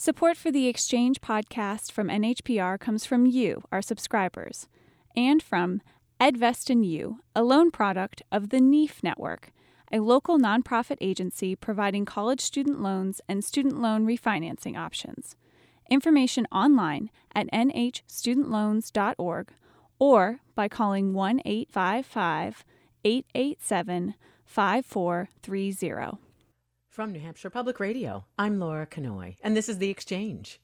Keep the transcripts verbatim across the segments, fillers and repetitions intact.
Support for the Exchange podcast from N H P R comes from you, our subscribers, and from EdVest and You, a loan product of the N E F Network, a local nonprofit agency providing college student loans and student loan refinancing options. Information online at n h student loans dot org or by calling one eight five five, eight eight seven, five four three zero. From New Hampshire Public Radio, I'm Laura Kanoy, and this is The Exchange.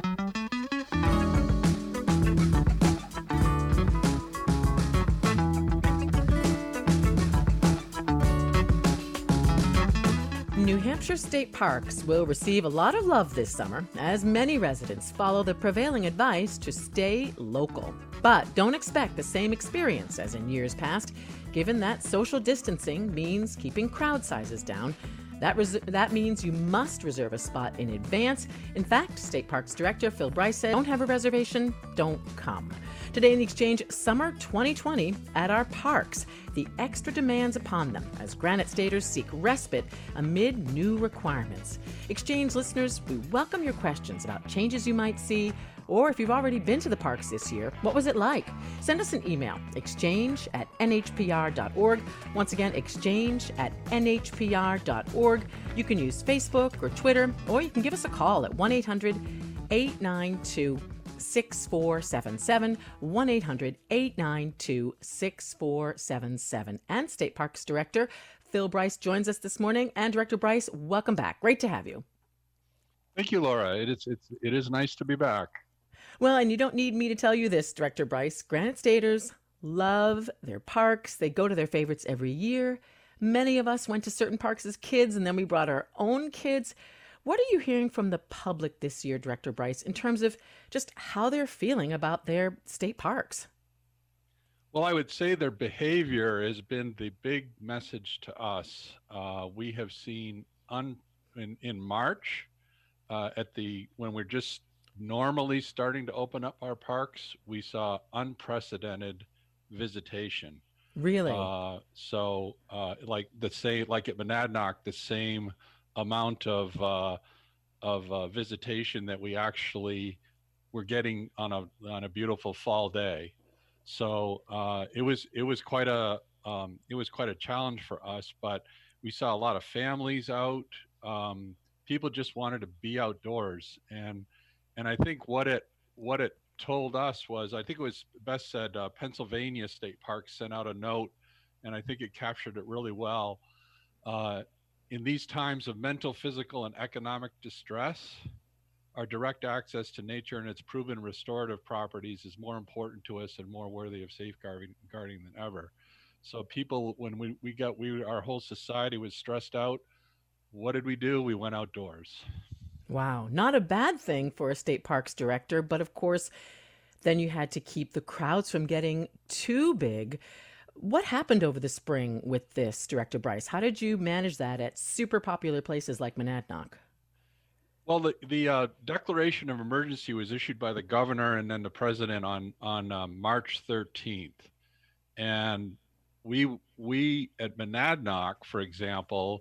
New Hampshire state parks will receive a lot of love this summer as many residents follow the prevailing advice to stay local. But don't expect the same experience as in years past, given that social distancing means keeping crowd sizes down. That, res- that means you must reserve a spot in advance. In fact, State Parks Director Phil Bryce said, don't have a reservation, don't come. Today in the Exchange, Summer twenty twenty at our parks. The extra demands upon them as Granite Staters seek respite amid new requirements. Exchange listeners, we welcome your questions about changes you might see, or if you've already been to the parks this year, what was it like? Send us an email, exchange at n h p r dot org. Once again, exchange at n h p r dot org. You can use Facebook or Twitter, or you can give us a call at one eight hundred, eight nine two, six four seven seven, one eight hundred, eight nine two, six four seven seven. And State Parks Director Phil Bryce joins us this morning. And Director Bryce, welcome back. Great to have you. Thank you, Laura. It is, it's, it is nice to be back. Well, and you don't need me to tell you this, Director Bryce. Granite Staters love their parks. They go to their favorites every year. Many of us went to certain parks as kids, and then we brought our own kids. What are you hearing from the public this year, Director Bryce, in terms of just how they're feeling about their state parks? Well, I would say their behavior has been the big message to us. Uh, we have seen un, in, in March, uh, at the when we're just normally starting to open up our parks, we saw unprecedented visitation. Really? Uh, so, uh, like the same, like at Monadnock, the same amount of uh, of uh, visitation that we actually were getting on a on a beautiful fall day. So uh, it was it was quite a um, it was quite a challenge for us. But we saw a lot of families out. Um, people just wanted to be outdoors, and And I think what it what it told us was, I think it was best said, uh, Pennsylvania State Park sent out a note, and I think it captured it really well. Uh, in these times of mental, physical, and economic distress, our direct access to nature and its proven restorative properties is more important to us and more worthy of safeguarding guarding than ever. So people, when we, we got, we our whole society was stressed out, what did we do? We went outdoors. Wow, not a bad thing for a state parks director, but of course, then you had to keep the crowds from getting too big. What happened over the spring with this, Director Bryce? How did you manage that at super popular places like Monadnock? Well, the, the uh, declaration of emergency was issued by the governor and then the president on on uh, March thirteenth. And we we at Monadnock, for example,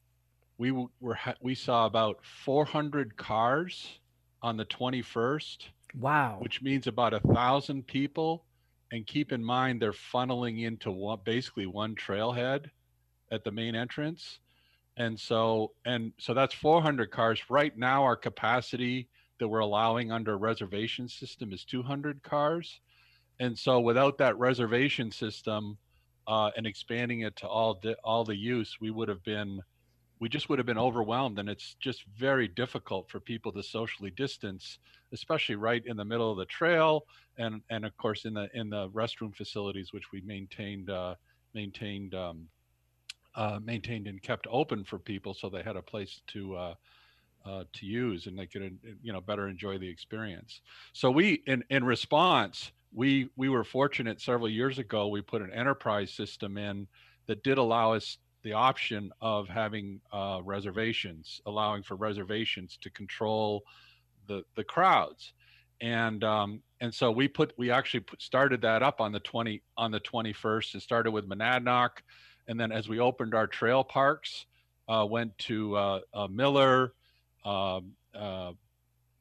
we were we saw about four hundred cars on the twenty-first. Wow. Which means about a thousand people. And keep in mind, they're funneling into one, basically one trailhead at the main entrance. And so, and so that's four hundred cars. Right now, our capacity that we're allowing under a reservation system is two hundred cars. And so without that reservation system uh, and expanding it to all, di- all the use, we would have been we just would have been overwhelmed. And it's just very difficult for people to socially distance, especially right in the middle of the trail. And, and of course, in the, in the restroom facilities, which we maintained, uh, maintained, um, uh, maintained and kept open for people. So they had a place to, uh, uh, to use and they could, you know, better enjoy the experience. So we, in, in response, we, we were fortunate several years ago, we put an enterprise system in that did allow us the option of having uh, reservations, allowing for reservations to control the the crowds, and um, and so we put we actually put, started that up on the twenty on the twenty-first. It started with Monadnock, and then as we opened our trail parks, uh, went to uh, uh, Miller, uh, uh,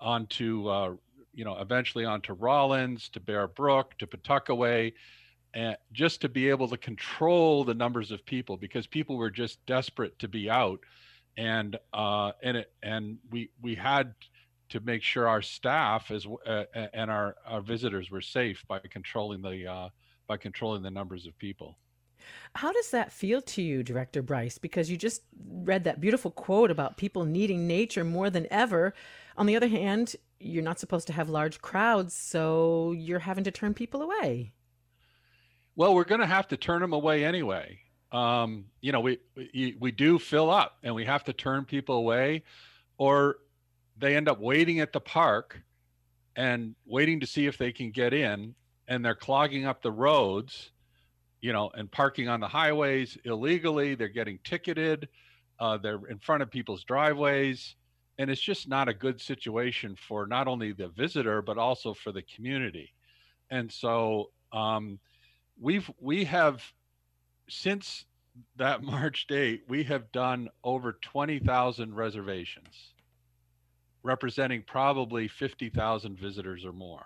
onto, uh, you know, eventually onto Rollins, to Bear Brook, to Pawtuckaway, and just to be able to control the numbers of people, because people were just desperate to be out, and uh, and it, and we we had to make sure our staff as uh, and our, our visitors were safe by controlling the uh, by controlling the numbers of people. How does that feel to you, Director Bryce? Because you just read that beautiful quote about people needing nature more than ever. On the other hand, you're not supposed to have large crowds, so you're having to turn people away. Well, we're going to have to turn them away anyway. Um, you know, we, we we do fill up, and we have to turn people away, or they end up waiting at the park and waiting to see if they can get in, and they're clogging up the roads, you know, and parking on the highways illegally. They're getting ticketed. Uh, they're in front of people's driveways. And it's just not a good situation for not only the visitor, but also for the community. And so um, we've, we have, since that March date, we have done over twenty thousand reservations, representing probably fifty thousand visitors or more.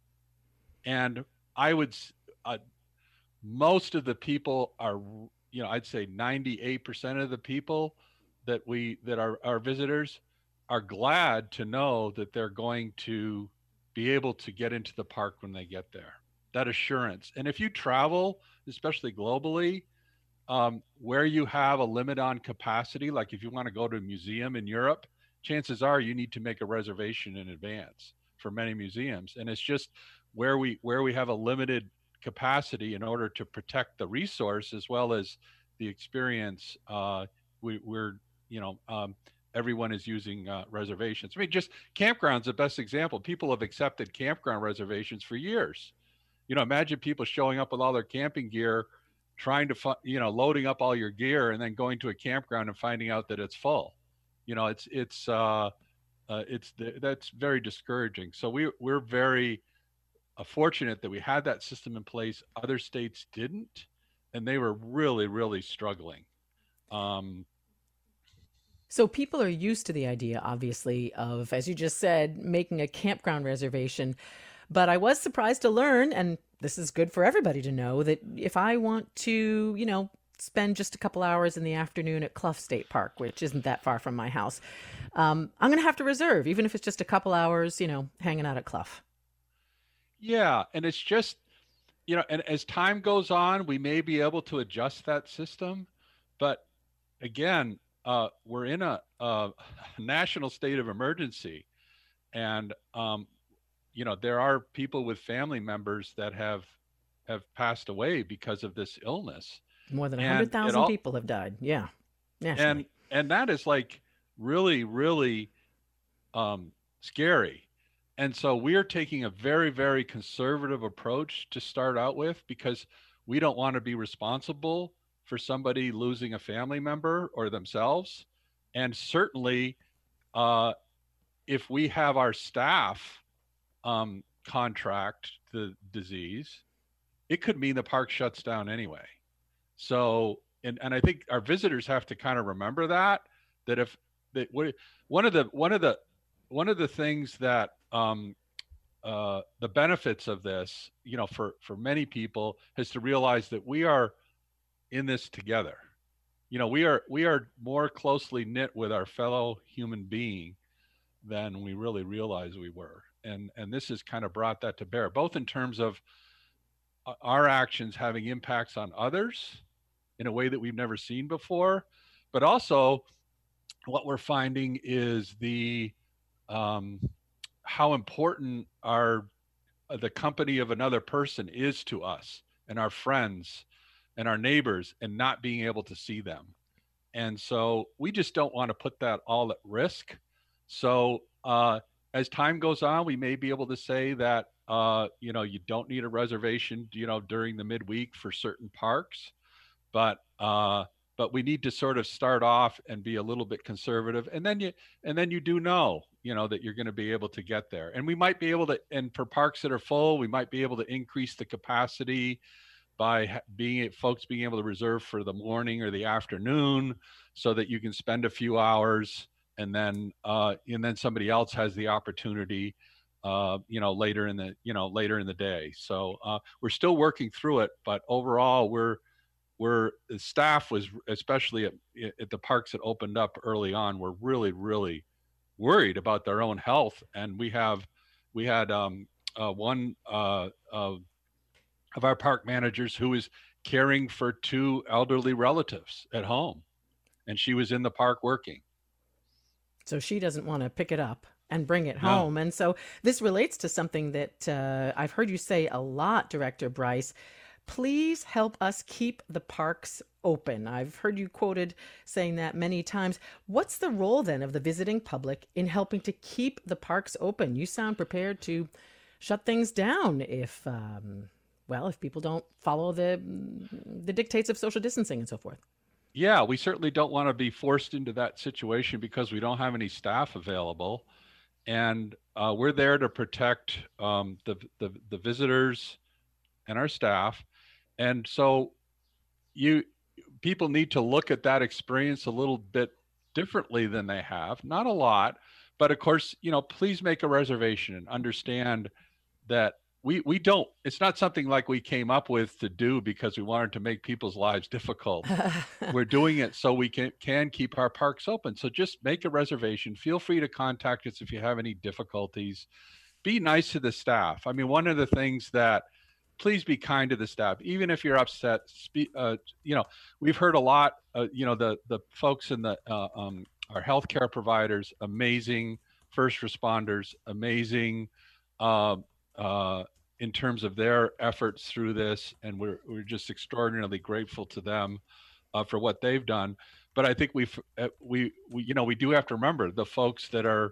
And I would, uh, most of the people are, you know, I'd say ninety-eight percent of the people that we, that are our visitors are glad to know that they're going to be able to get into the park when they get there. That assurance. And if you travel, especially globally, um, where you have a limit on capacity, like if you want to go to a museum in Europe, chances are you need to make a reservation in advance for many museums. And it's just where we where we have a limited capacity, in order to protect the resource as well as the experience, uh, we, we're, you know, um, everyone is using uh, reservations. I mean, just campgrounds, the best example. People have accepted campground reservations for years. You know, imagine people showing up with all their camping gear, trying to, fu- you know, loading up all your gear, and then going to a campground and finding out that it's full. You know, it's it's uh, uh, it's that's very discouraging. So we we're very uh, fortunate that we had that system in place. Other states didn't, and they were really really struggling. Um, So people are used to the idea, obviously, of, as you just said, making a campground reservation. But I was surprised to learn, and this is good for everybody to know, that if I want to, you know, spend just a couple hours in the afternoon at Clough State Park, which isn't that far from my house, um, I'm going to have to reserve, even if it's just a couple hours, you know, hanging out at Clough. yeah, and it's just, you know, and as time goes on, we may be able to adjust that system, but again, uh, we're in a, a national state of emergency, and um, you know, there are people with family members that have have passed away because of this illness, More than and it one hundred thousand all people have died. Yeah, and nationally. and that is like really really um, scary. And so we are taking a very very conservative approach to start out with, because we don't want to be responsible for somebody losing a family member or themselves. And certainly uh, if we have our staff um, contract the disease, it could mean the park shuts down anyway. So, and, and I think our visitors have to kind of remember that, that if that one of the, one of the, one of the things that, um, uh, the benefits of this, you know, for, for many people is to realize that we are in this together. You know, we are, we are more closely knit with our fellow human being than we really realized we were. And, and this has kind of brought that to bear, both in terms of our actions having impacts on others in a way that we've never seen before, but also what we're finding is the um, how important our uh, the company of another person is to us and our friends and our neighbors, and not being able to see them. And so we just don't want to put that all at risk. So uh, as time goes on, we may be able to say that uh, you know, you don't need a reservation, you know, during the midweek for certain parks, but uh, but we need to sort of start off and be a little bit conservative, and then you and then you do know, you know, that you're going to be able to get there. And we might be able to, and for parks that are full, we might be able to increase the capacity by being folks being able to reserve for the morning or the afternoon, so that you can spend a few hours and then uh, and then somebody else has the opportunity, uh, you know, later in the you know later in the day. So uh, we're still working through it, but overall, we're we're the staff was especially at, at the parks that opened up early on. We're really really worried about their own health, and we have we had um, uh, one uh, uh, of our park managers who was caring for two elderly relatives at home, and she was in the park working. So she doesn't want to pick it up and bring it No. home. And so this relates to something that uh, I've heard you say a lot, Director Bryce. Please help us keep the parks open. I've heard you quoted saying that many times. What's the role then of the visiting public in helping to keep the parks open? You sound prepared to shut things down if, um, well, if people don't follow the the dictates of social distancing and so forth. Yeah, we certainly don't want to be forced into that situation because we don't have any staff available, and uh, we're there to protect um, the, the the visitors and our staff. And so you people need to look at that experience a little bit differently than they have. Not a lot, but of course, you know, please make a reservation and understand that we we don't it's not something like we came up with to do because we wanted to make people's lives difficult. We're doing it so we can can keep our parks open. So just make a reservation. Feel free to contact us if you have any difficulties. Be nice to the staff. I mean, one of the things that please be kind to the staff, even if you're upset. Spe- uh, you know, we've heard a lot. Uh, you know, the the folks in the uh, um, our healthcare providers, amazing. First responders, amazing. Uh, uh, in terms of their efforts through this, and we're we're just extraordinarily grateful to them uh, for what they've done. But I think we've uh, we we you know we do have to remember the folks that are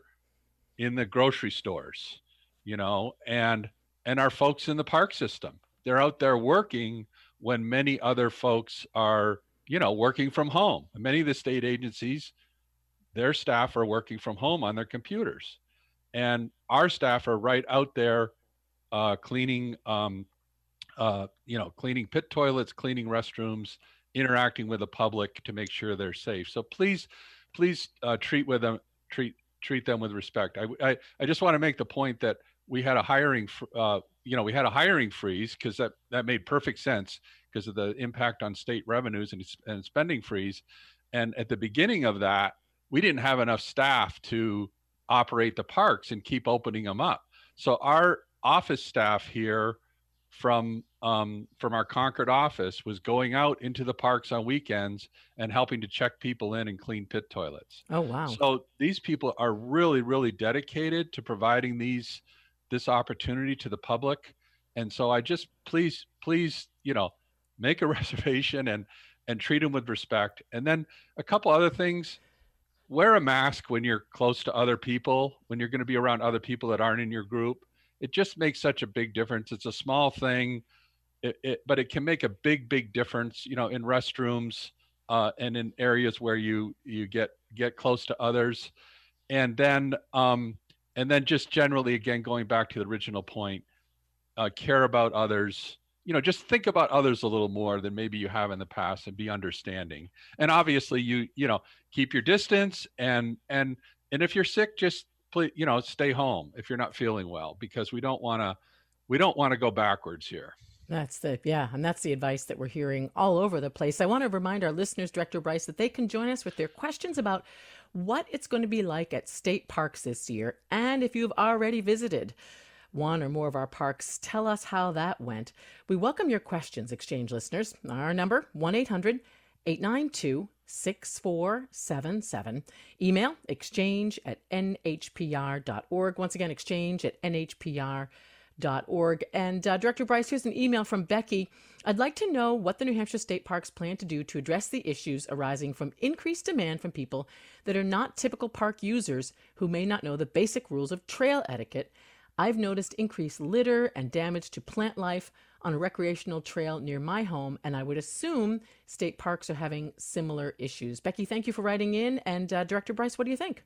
in the grocery stores, you know, and and our folks in the park system. They're out there working when many other folks are, you know, working from home. Many of the state agencies, their staff are working from home on their computers, and our staff are right out there uh, cleaning, um, uh, you know, cleaning pit toilets, cleaning restrooms, interacting with the public to make sure they're safe. So please, please uh, treat with them, treat treat them with respect. I, I, I just want to make the point that we had a hiring, uh, you know, we had a hiring freeze because that, that made perfect sense because of the impact on state revenues and, and spending freeze. And at the beginning of that, we didn't have enough staff to operate the parks and keep opening them up. So our office staff here from um, from our Concord office was going out into the parks on weekends and helping to check people in and clean pit toilets. Oh, wow. So these people are really, really dedicated to providing these this opportunity to the public. And so I just please, please, you know, make a reservation and and treat them with respect. And then a couple other things. Wear a mask when you're close to other people, when you're going to be around other people that aren't in your group. It just makes such a big difference. It's a small thing, it, it, but it can make a big, big difference, you know, in restrooms uh, and in areas where you you get get close to others. And then um, and then just generally, again, going back to the original point, uh, care about others. You know, just think about others a little more than maybe you have in the past, and be understanding. And obviously, you you know, keep your distance, and and and if you're sick, just please, you know, stay home if you're not feeling well, because we don't want to we don't want to go backwards here. That's the, yeah, and that's the advice that we're hearing all over the place. I want to remind our listeners, Director Bryce, that they can join us with their questions about what it's going to be like at state parks this year. And if you've already visited one or more of our parks, tell us how that went. We welcome your questions, Exchange listeners. Our number, one eight hundred eight nine two six four seven seven. Email, exchange at n h p r dot org. Once again, exchange at n h p r dot org. And uh, Director Bryce, here's an email from Becky. I'd like to know what the New Hampshire State Parks plan to do to address the issues arising from increased demand from people that are not typical park users who may not know the basic rules of trail etiquette. I've noticed increased litter and damage to plant life on a recreational trail near my home, and I would assume state parks are having similar issues. Becky, thank you for writing in. And uh, Director Bryce, what do you think?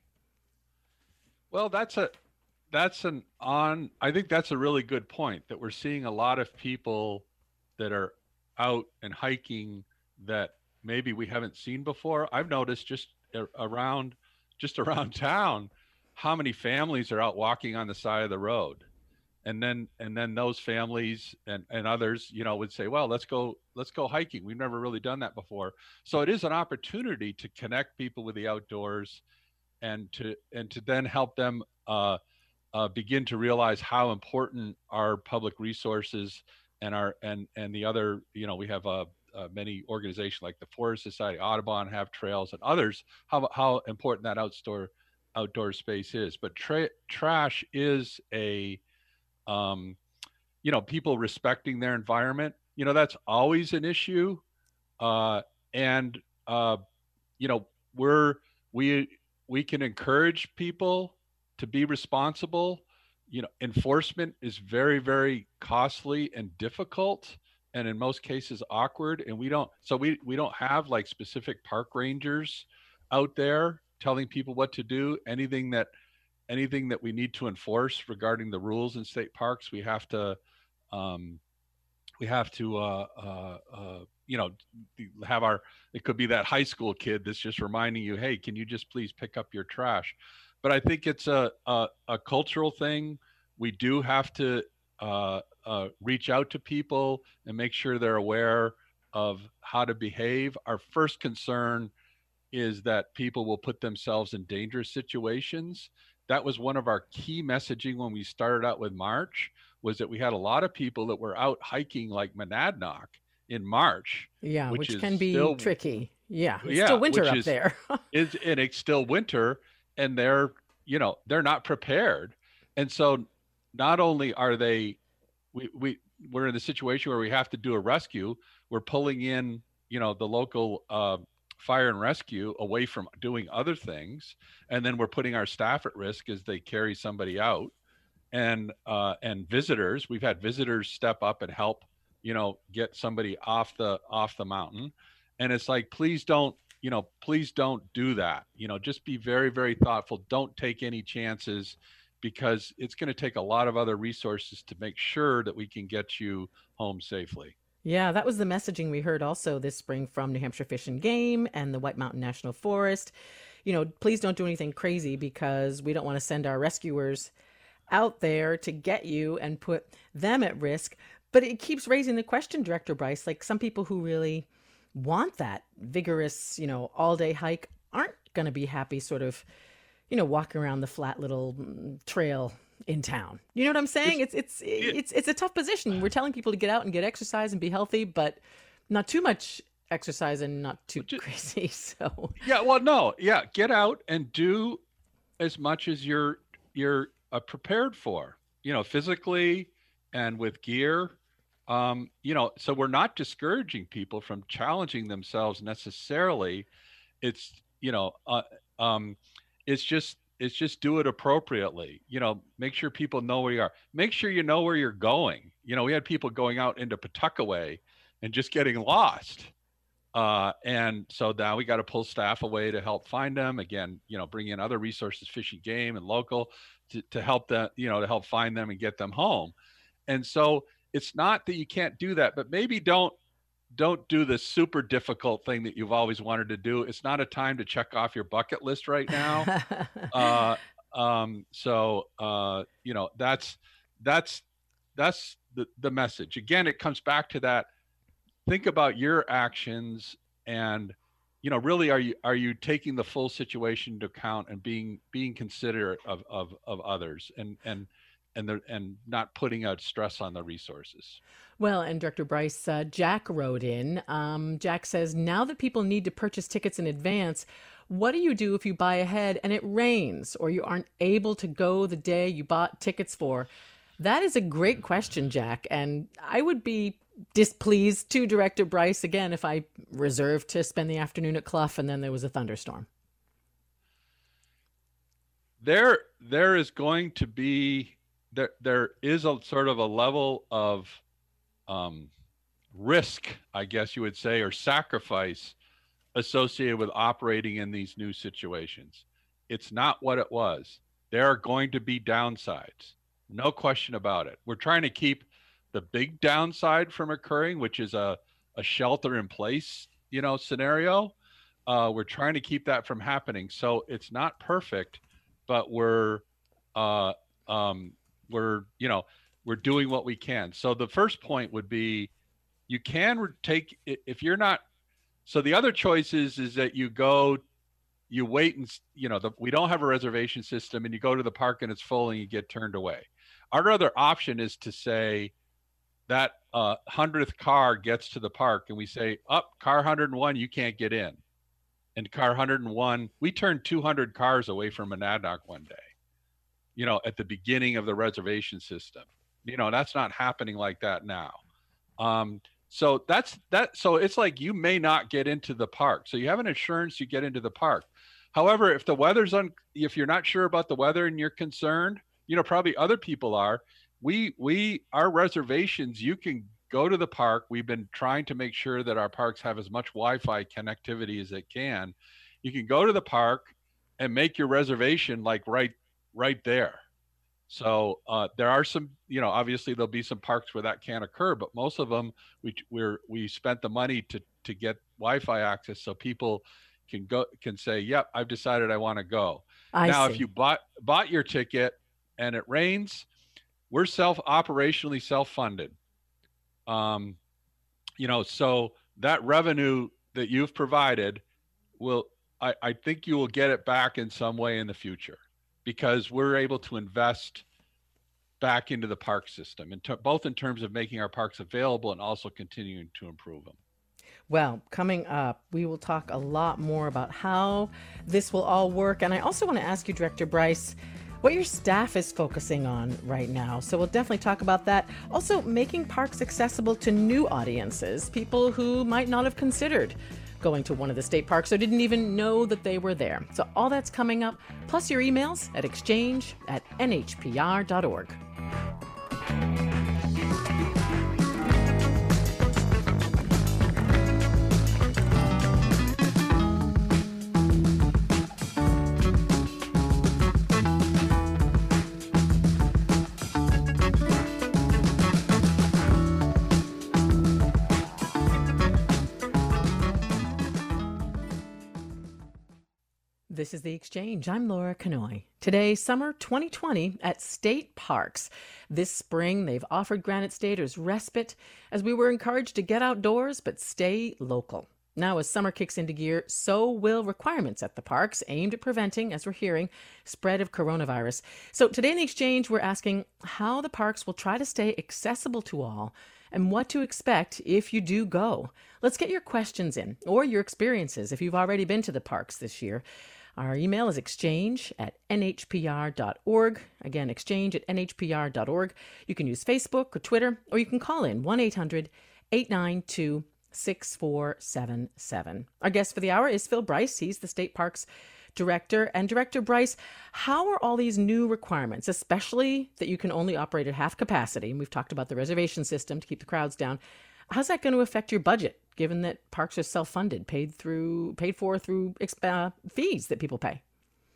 Well, that's a that's an on I think that's a really good point, that we're seeing a lot of people that are out and hiking that maybe we haven't seen before. I've noticed just around just around town, how many families are out walking on the side of the road? And then and then those families and, and others, you know, would say, well, let's go let's go hiking. We've never really done that before. So it is an opportunity to connect people with the outdoors and to and to then help them uh, uh, begin to realize how important our public resources and our and and the other, you know, we have uh, uh, many organizations like the Forest Society, Audubon have trails, and others, how how important that outdoor outdoor space is. But tra- trash is a um, you know, people respecting their environment, you know, that's always an issue. Uh, and, uh, you know, we're, we, we can encourage people to be responsible. You know, enforcement is very, very costly and difficult, and in most cases awkward. And we don't, so we, we don't have like specific park rangers out there telling people what to do. Anything that, anything that we need to enforce regarding the rules in state parks, we have to, um, we have to, uh, uh, uh, you know, have our, it could be that high school kid that's just reminding you, hey, can you just please pick up your trash? But I think it's a, a, a cultural thing. We do have to uh, uh, reach out to people and make sure they're aware of how to behave. Our first concern is that people will put themselves in dangerous situations. That was one of our key messaging when we started out with March, was that we had a lot of people that were out hiking like Monadnock in March. Yeah, which, which is can be still, tricky. Yeah, it's yeah, still winter which up is, there. is and it's still winter, and they're, you know, they're not prepared. And so not only are they, we, we, we're in the situation where we have to do a rescue, we're pulling in, you know, the local uh, fire and rescue away from doing other things. And then we're putting our staff at risk as they carry somebody out. And, uh, and visitors, we've had visitors step up and help, you know, get somebody off the, off the mountain. And it's like, please don't, you know, please don't do that. You know, just be very, very thoughtful. Don't take any chances, because it's going to take a lot of other resources to make sure that we can get you home safely. Yeah, that was the messaging we heard also this spring from New Hampshire Fish and Game and the White Mountain National Forest. You know, please don't do anything crazy, because we don't want to send our rescuers out there to get you and put them at risk. But it keeps raising the question, Director Bryce, like some people who really want that vigorous, you know, all day hike aren't going to be happy sort of, you know, walking around the flat little trail in town. You know what I'm saying? It's, it's, it's, it's, it's a tough position. We're telling people to get out and get exercise and be healthy, but not too much exercise and not too just, crazy. So yeah, well, no, yeah. Get out and do as much as you're, you're uh, prepared for, you know, physically and with gear. Um, you know, so we're not discouraging people from challenging themselves necessarily. It's, you know, uh, um, it's just, it's just do it appropriately. You know, make sure people know where you are. Make sure you know where you're going. You know, we had people going out into Pawtuckaway and just getting lost. Uh, and so now we got to pull staff away to help find them. Again, you know, bring in other resources, Fish and Game and local, to, to help them, you know, to help find them and get them home. And so it's not that you can't do that, but maybe don't, don't do the super difficult thing that you've always wanted to do. It's not a time to check off your bucket list right now. uh, um, so, uh, you know, that's, that's, that's the, the message. Again, it comes back to that. Think about your actions and, you know, really, are you, are you taking the full situation into account and being, being considerate of, of, of others and, and, and the, and not putting out stress on the resources. Well, and Director Bryce, uh, Jack wrote in. Um, Jack says, now that people need to purchase tickets in advance, what do you do if you buy ahead and it rains or you aren't able to go the day you bought tickets for? That is a great question, Jack. And I would be displeased to Director Bryce again if I reserved to spend the afternoon at Clough and then there was a thunderstorm. There, there is going to be, there, there is a sort of a level of um, risk, I guess you would say, or sacrifice associated with operating in these new situations. It's not what it was. There are going to be downsides. No question about it. We're trying to keep the big downside from occurring, which is a, a shelter in place, you know, scenario. uh, we're trying to keep that from happening. So it's not perfect, but we're uh, um, we're you know we're doing what we can. So the first point would be you can take if you're not. So the other choice is is that you go, you wait and you know the, we don't have a reservation system, and you go to the park and it's full and you get turned away. Our other option is to say that uh, hundredth car gets to the park and we say, up oh, car one hundred one, you can't get in. And car one hundred one, we turned two hundred cars away from Monadnock one day, you know, at the beginning of the reservation system. You know, that's not happening like that now. Um, so that's that. So it's like you may not get into the park. So you have an insurance, you get into the park. However, if the weather's on, if you're not sure about the weather and you're concerned, you know, probably other people are. We, we, our reservations, you can go to the park. We've been trying to make sure that our parks have as much Wi-Fi connectivity as it can. You can go to the park and make your reservation like right, right there. So uh, there are some, you know, obviously there'll be some parks where that can't occur, but most of them we we're we spent the money to to get Wi-Fi access so people can go can say, yep, I've decided I want to go. I now, see. if you bought bought your ticket and it rains, we're self operationally self-funded. Um, you know, so that revenue that you've provided will, I, I think you will get it back in some way in the future, because we're able to invest back into the park system, in ter- both in terms of making our parks available and also continuing to improve them. Well, coming up, we will talk a lot more about how this will all work. And I also want to ask you, Director Bryce, what your staff is focusing on right now. So we'll definitely talk about that. Also, making parks accessible to new audiences, people who might not have considered going to one of the state parks or didn't even know that they were there. So all that's coming up, plus your emails at exchange at N H P R dot org. This is The Exchange. I'm Laura Kanoy. Today, summer twenty twenty at state parks. This spring, they've offered Granite Staters respite as we were encouraged to get outdoors but stay local. Now, as summer kicks into gear, so will requirements at the parks aimed at preventing, as we're hearing, spread of coronavirus. So today in The Exchange, we're asking how the parks will try to stay accessible to all and what to expect if you do go. Let's get your questions in, or your experiences if you've already been to the parks this year. Our email is exchange at N H P R dot org. Again, exchange at N H P R dot org. You can use Facebook or Twitter, or you can call in one eight hundred eight nine two six four seven seven. Our guest for the hour is Phil Bryce. He's the State Parks Director. And Director Bryce, how are all these new requirements, especially that you can only operate at half capacity, and we've talked about the reservation system to keep the crowds down, how's that going to affect your budget, given that parks are self-funded, paid through, paid for through uh, fees that people pay?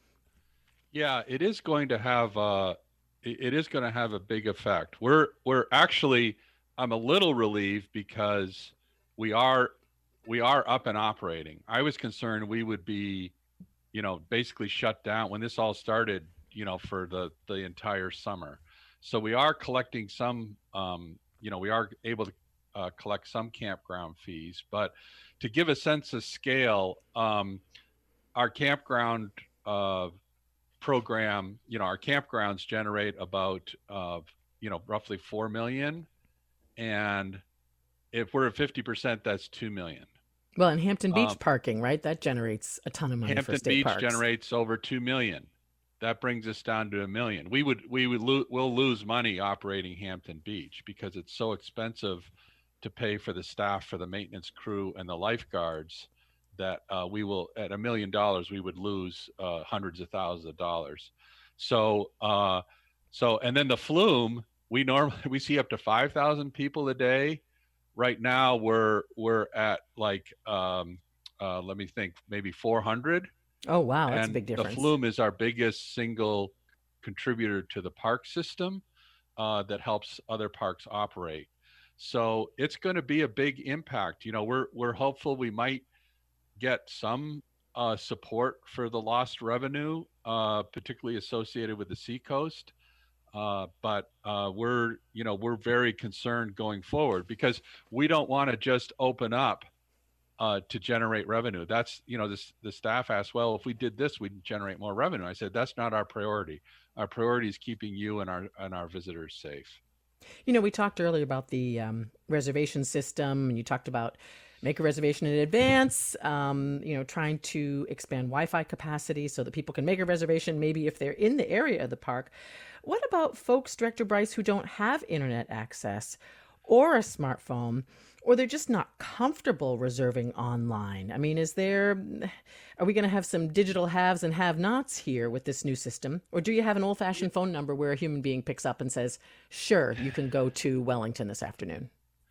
Yeah, it is going to have uh, it is going to have a big effect. We're we're actually, I'm a little relieved because we are we are up and operating. I was concerned we would be, you know, basically shut down when this all started, you know, for the the entire summer. So we are collecting some, um, you know, we are able to Uh, collect some campground fees, but to give a sense of scale, um, our campground uh, program, you know, our campgrounds generate about, uh, you know, roughly four million, and if we're at fifty percent, that's two million. Well, and Hampton Beach um, parking, right? That generates a ton of money Hampton for state Beach parks. generates over two million. That brings us down to a million. We would we would lo- we'll lose money operating Hampton Beach because it's so expensive to pay for the staff, for the maintenance crew, and the lifeguards, that uh, we will, at a million dollars, we would lose uh, hundreds of thousands of dollars. So, uh, so, and then the flume, we normally we see up to five thousand people a day. Right now, we're we're at like, um, uh, let me think, maybe four hundred. Oh wow, that's and a big difference. The flume is our biggest single contributor to the park system uh, that helps other parks operate. So it's going to be a big impact. You know, we're we're hopeful we might get some uh, support for the lost revenue, uh, particularly associated with the Seacoast. Uh, but uh, we're, you know, we're very concerned going forward because we don't want to just open up uh, to generate revenue. That's, you know, this, the staff asked, well, if we did this, we'd generate more revenue. I said, that's not our priority. Our priority is keeping you and our and our visitors safe. You know, we talked earlier about the um, reservation system, and you talked about make a reservation in advance, um, you know, trying to expand Wi-Fi capacity so that people can make a reservation maybe if they're in the area of the park. What about folks, Director Bryce, who don't have internet access or a smartphone, or they're just not comfortable reserving online? I mean, is there, are we going to have some digital haves and have-nots here with this new system? Or do you have an old-fashioned phone number where a human being picks up and says, sure, you can go to Wellington this afternoon?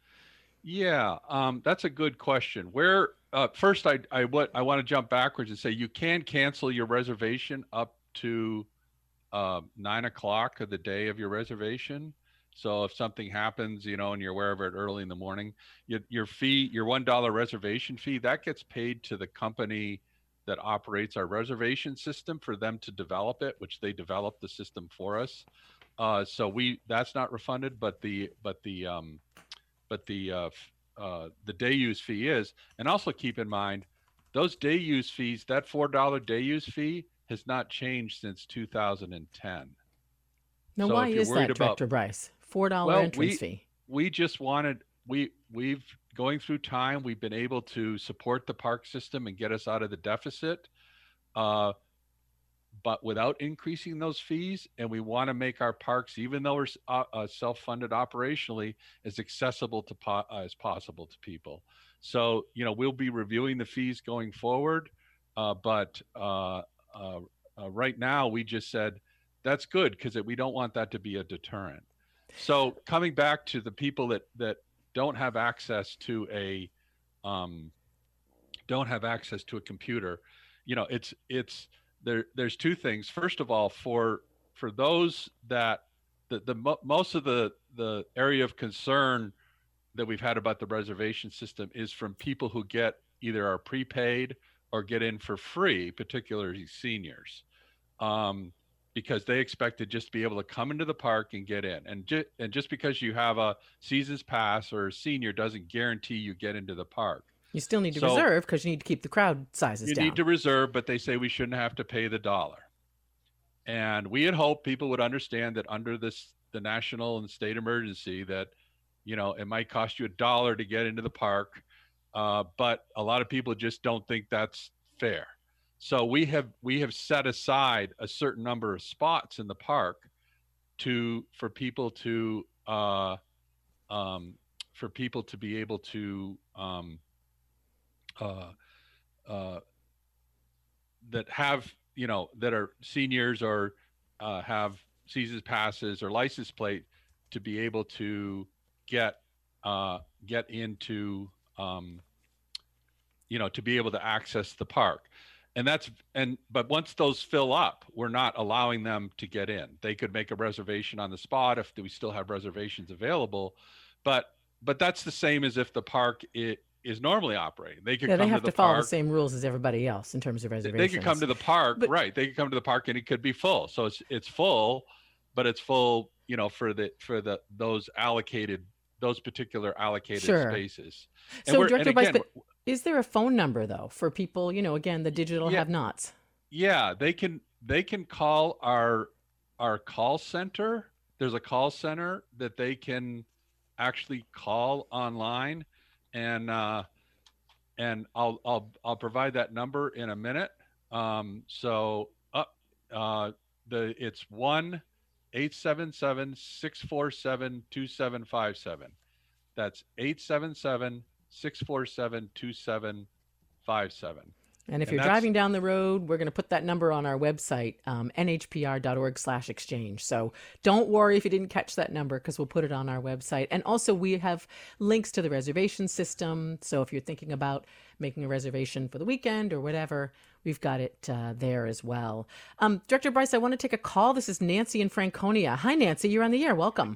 Yeah, um, that's a good question. Where uh, first, I I what I want to jump backwards and say you can cancel your reservation up to uh, nine o'clock of the day of your reservation. So if something happens, you know, and you're aware of it early in the morning, your, your fee, your one dollar reservation fee, that gets paid to the company that operates our reservation system for them to develop it, which they develop the system for us. Uh, so we that's not refunded, but the but the um, but the uh, uh, the day use fee is. And also keep in mind, those day use fees, that four dollar day use fee has not changed since two thousand ten. Now, so why is that, about, Director Bryce? four dollar well, entrance we, fee. We just wanted, we, we've, going through time, we've been able to support the park system and get us out of the deficit, uh, but without increasing those fees. And we want to make our parks, even though we're uh, uh, self-funded operationally, as accessible to po- uh, as possible to people. So, you know, we'll be reviewing the fees going forward, uh, but uh, uh, uh, right now we just said, that's good because we don't want that to be a deterrent. So coming back to the people that, that don't have access to a um, don't have access to a computer, you know, it's it's there. There's two things. First of all, for for those that the the mo- most of the the area of concern that we've had about the reservation system is from people who get either are prepaid or get in for free, particularly seniors. Um, because they expect to just be able to come into the park and get in. And, ju- and just because you have a season's pass or a senior doesn't guarantee you get into the park. You still need to so reserve because you need to keep the crowd sizes you down. You need to reserve, but they say we shouldn't have to pay the dollar. And we had hoped people would understand that under this the national and state emergency that, you know, it might cost you a dollar to get into the park, uh, but a lot of people just don't think that's fair. So we have we have set aside a certain number of spots in the park to for people to uh, um, for people to be able to um, uh, uh, that have you know that are seniors or uh, have seasons passes or license plate to be able to get uh, get into um, you know to be able to access the park. And that's and but once those fill up, we're not allowing them to get in. They could make a reservation on the spot if we still have reservations available, but but that's the same as if the park it is normally operating. They could yeah, come they have to, the to follow park. the same rules as everybody else in terms of reservations. They could come to the park, but, right? They could come to the park and it could be full. So it's it's full, but it's full, you know, for the for the those allocated those particular allocated sure. spaces. And so, Director Bryce, but is there a phone number though for people, you know, again, the digital yeah, have-nots? Yeah, they can they can call our our call center. There's a call center that they can actually call online, and uh, and I'll I'll I'll provide that number in a minute. Um, so up uh, uh, the it's one eight seven seven six four seven two seven five seven. That's eight seven seven six four seven two seven five seven. And if and you're driving down the road, we're going to put that number on our website, um, N H P R dot org slash exchange. So don't worry if you didn't catch that number because we'll put it on our website. And also we have links to the reservation system. So if you're thinking about making a reservation for the weekend or whatever, we've got it uh, there as well. Um, Director Bryce, I want to take a call. This is Nancy in Franconia. Hi, Nancy. You're on the air. Welcome.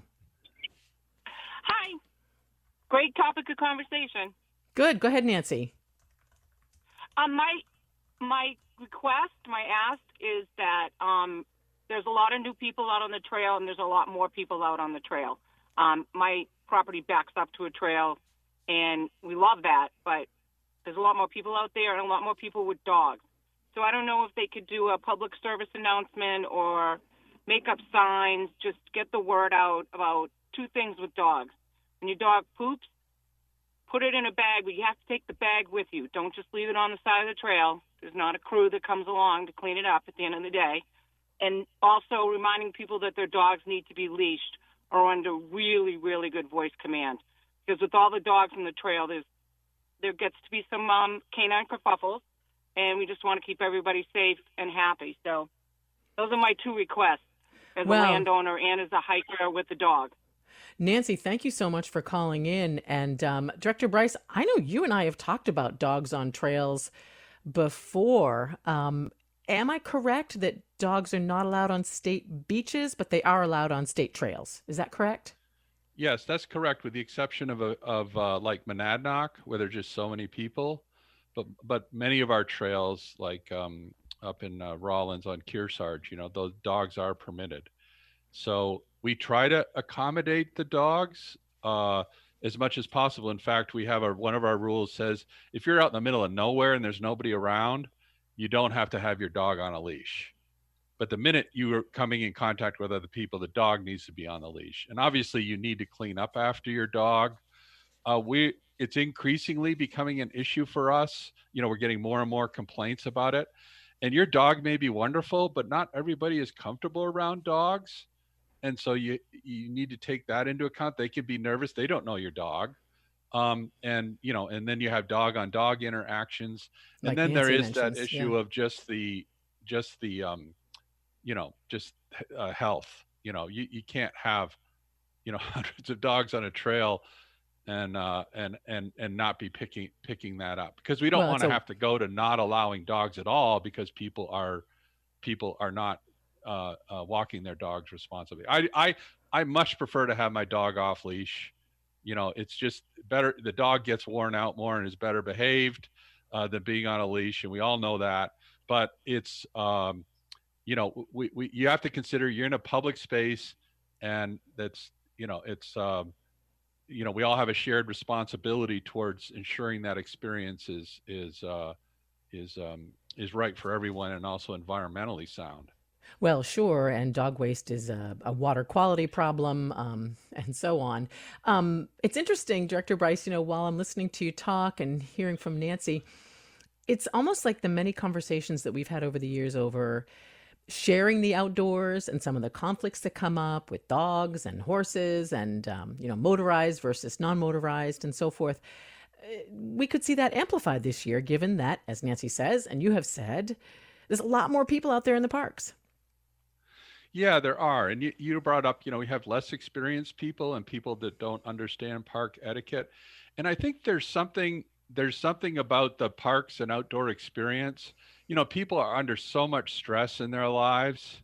Hi. Great topic of conversation. Good. Go ahead, Nancy. Um, my my request, my ask is that um, there's a lot of new people out on the trail, and there's a lot more people out on the trail. Um, my property backs up to a trail, and we love that, but there's a lot more people out there and a lot more people with dogs. So I don't know if they could do a public service announcement or make up signs, just get the word out about two things with dogs. When your dog poops, put it in a bag, but you have to take the bag with you. Don't just leave it on the side of the trail. There's not a crew that comes along to clean it up at the end of the day. And also reminding people that their dogs need to be leashed or under really, really good voice command. Because with all the dogs on the trail, there's there gets to be some um, canine kerfuffles, and we just want to keep everybody safe and happy. So those are my two requests as Well, a landowner and as a hiker with the dog. Nancy, thank you so much for calling in. And um, Director Bryce, I know you and I have talked about dogs on trails before. Um, am I correct that dogs are not allowed on state beaches, but they are allowed on state trails? Is that correct? Yes, that's correct, with the exception of a, of uh, like Monadnock, where there's just so many people. But but many of our trails, like um, up in uh, Rawlins on Kearsarge, you know, those dogs are permitted. So we try to accommodate the dogs uh, as much as possible. In fact, we have our one of our rules says if you're out in the middle of nowhere and there's nobody around, you don't have to have your dog on a leash. But the minute you are coming in contact with other people, the dog needs to be on the leash. And obviously you need to clean up after your dog. Uh, we it's increasingly becoming an issue for us. You know, we're getting more and more complaints about it. And your dog may be wonderful, but not everybody is comfortable around dogs. And so you you need to take that into account. They can be nervous. They don't know your dog. Um, and, you know, and then you have dog on dog interactions. And Like then there Nancy is that mentions, issue yeah. of just the, just the, um, you know, just uh, health. You know, you, you can't have, you know, hundreds of dogs on a trail and, uh, and, and, and not be picking, picking that up, because we don't Well, want it's to a- have to go to not allowing dogs at all because people are, people are not uh, uh, walking their dogs responsibly. I, I, I much prefer to have my dog off leash. You know, it's just better. The dog gets worn out more and is better behaved uh, than being on a leash. And we all know that, but it's, um, you know, we, we, you have to consider you're in a public space, and that's, you know, it's, um, you know, we all have a shared responsibility towards ensuring that experience is, is, uh, is, um, is right for everyone and also environmentally sound. Well, sure. And dog waste is a, a water quality problem, um, and so on. Um, it's interesting, Director Bryce, you know, while I'm listening to you talk and hearing from Nancy, it's almost like the many conversations that we've had over the years over sharing the outdoors and some of the conflicts that come up with dogs and horses and, um, you know, motorized versus non-motorized and so forth. Uh, We could see that amplified this year, given that, as Nancy says, and you have said, there's a lot more people out there in the parks. Yeah, there are. And you, you brought up, you know, we have less experienced people and people that don't understand park etiquette. And I think there's something, there's something about the parks and outdoor experience. You know, people are under so much stress in their lives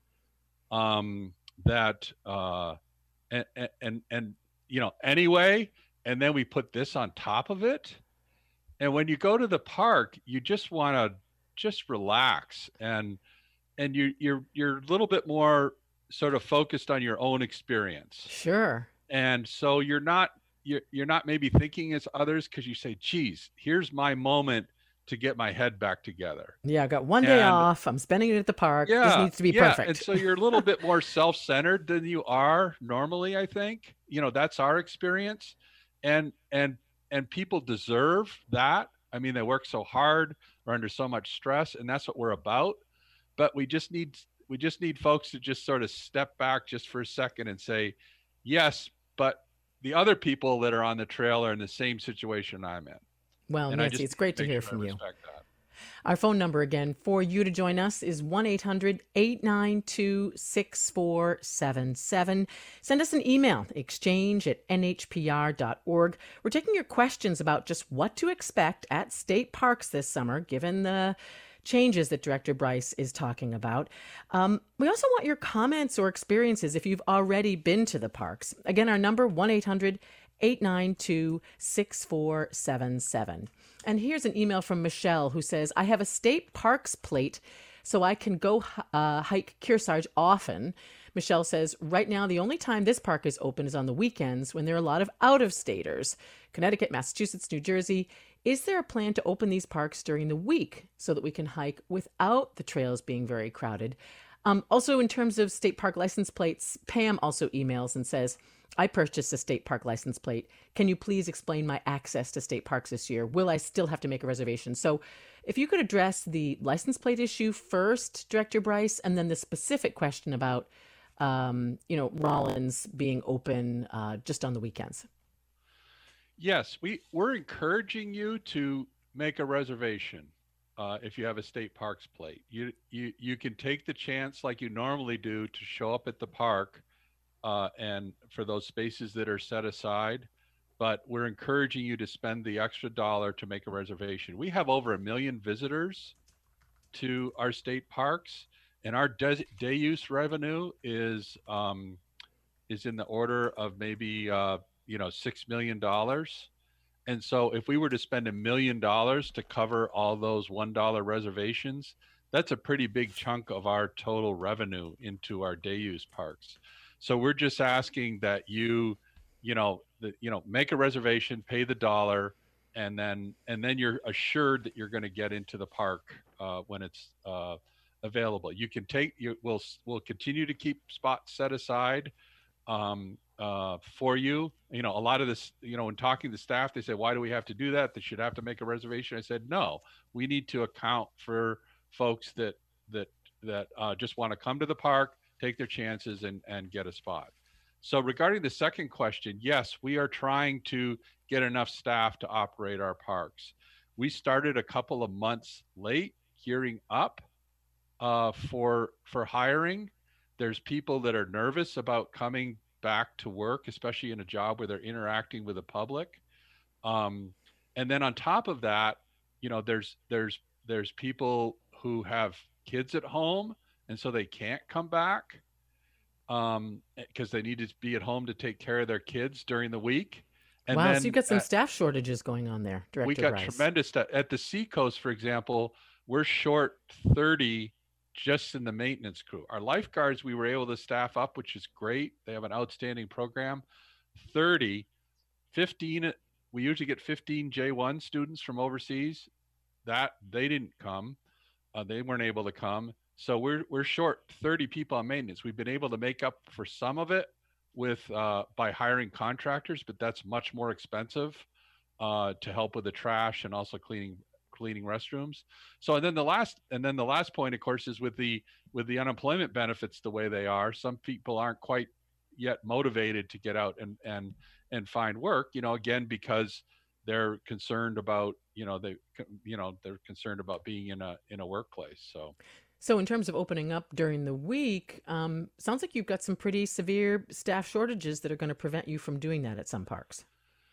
um, that, uh, and, and, and, you know, anyway, and then we put this on top of it. And when you go to the park, you just want to just relax, and, and you, you're, you're a little bit more sort of focused on your own experience. Sure. And so you're not, you're, you're not maybe thinking as others, because you say, geez, here's my moment to get my head back together. Yeah, I got one day And- off. I'm spending it at the park. Yeah, This needs to be yeah. perfect. And so you're a little bit more self-centered than you are normally, I think. You know, that's our experience. And and and people deserve that. I mean, they work so hard, are under so much stress, and that's what we're about. But we just need we just need folks to just sort of step back just for a second and say, yes, but the other people that are on the trail are in the same situation I'm in. Well, And I Nancy, just it's great to make hear sure I from you. respect that. Our phone number again for you to join us is one eight hundred eight nine two six four seven seven. Send us an email, exchange at n h p r dot org. We're taking your questions about just what to expect at state parks this summer, given the changes that Director Bryce is talking about. Um, we also want your comments or experiences if you've already been to the parks. Again, our number, one eight hundred eight nine two six four seven seven. And here's an email from Michelle who says, I have a state parks plate so I can go uh, hike Kearsarge often. Michelle says, right now, the only time this park is open is on the weekends when there are a lot of out-of-staters. Connecticut, Massachusetts, New Jersey. Is there a plan to open these parks during the week so that we can hike without the trails being very crowded? Um, also, in terms of state park license plates, Pam also emails and says, I purchased a state park license plate. Can you please explain my access to state parks this year? Will I still have to make a reservation? So if you could address the license plate issue first, Director Bryce, and then the specific question about, um, you know, Rollins being open uh, just on the weekends. Yes, we, we're encouraging you to make a reservation uh, if you have a state parks plate. You, you, you can take the chance like you normally do to show up at the park uh, and for those spaces that are set aside, but we're encouraging you to spend the extra dollar to make a reservation. We have over a million visitors to our state parks, and our day, day use revenue is um, is in the order of maybe uh, you know six million dollars. And so if we were to spend a million dollars to cover all those one dollar reservations, that's a pretty big chunk of our total revenue into our day use parks. So we're just asking that you, you know, the, you know, make a reservation, pay the dollar, and then and then you're assured that you're going to get into the park uh, when it's uh, available. You can take you we'll we'll continue to keep spots set aside um, uh, for you. You know, a lot of this, you know, when talking to staff, they say, why do we have to do that? They should have to make a reservation. I said, no, we need to account for folks that that that uh, just want to come to the park, take their chances, and and get a spot. So regarding the second question, yes, we are trying to get enough staff to operate our parks. We started a couple of months late gearing up uh, for for hiring. There's people that are nervous about coming back to work, especially in a job where they're interacting with the public. Um, and then on top of that, you know, there's there's there's people who have kids at home, and so they can't come back um, because they need to be at home to take care of their kids during the week. And wow, then, so you've got some uh, staff shortages going on there, Director we got Bryce. tremendous stuff. At the Seacoast, for example, we're short thirty just in the maintenance crew. Our lifeguards, we were able to staff up, which is great. They have an outstanding program. thirty, fifteen, we usually get fifteen J one students from overseas. That they didn't come. Uh, they weren't able to come. So we're we're short thirty people on maintenance. We've been able to make up for some of it with uh, by hiring contractors, but that's much more expensive uh, to help with the trash and also cleaning cleaning restrooms. So and then the last and then the last point, of course, is with the with the unemployment benefits the way they are. Some people aren't quite yet motivated to get out and and and find work. You know, again because they're concerned about you know they you know they're concerned about being in a in a workplace. So. So in terms of opening up during the week, um, sounds like you've got some pretty severe staff shortages that are going to prevent you from doing that at some parks.